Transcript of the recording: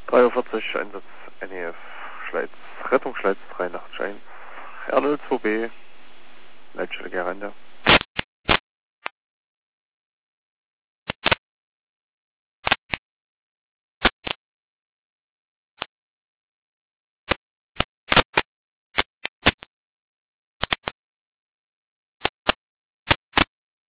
3:40 Uhr, Einsatz NEF, Rettungsschleiz 381, R02B, Leitstelle Gerande.